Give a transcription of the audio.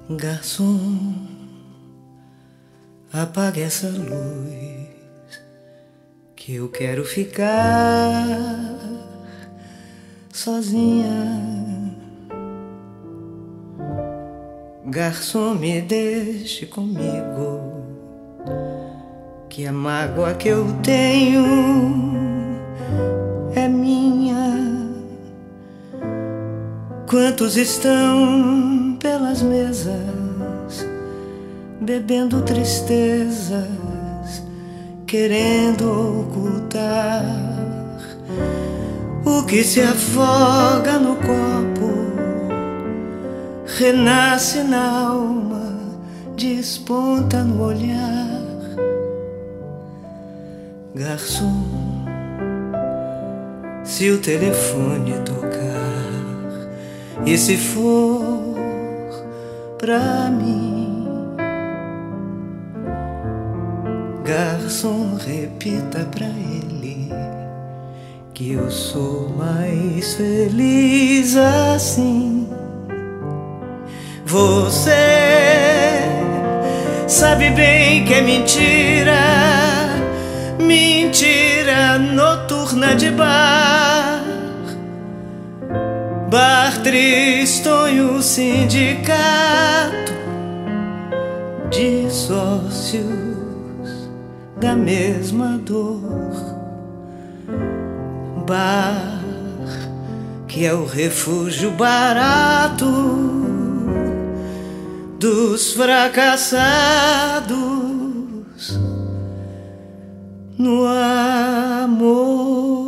Garçom, apague essa luz, que eu quero ficar sozinha. Garçom, me deixe comigo, que a mágoa que eu tenho é minha. Quantos estão pelas mesas, bebendo tristezas, querendo ocultar o que se afoga no copo, renasce na alma, desponta no olhar. Garçom, se o telefone tocar e se for pra mim, garçom, repita pra ele que eu sou mais feliz assim. Você sabe bem que é mentira, mentira noturna de bar, bar tristonho, sindicato de sócios da mesma dor, bar que é o refúgio barato dos fracassados no amor.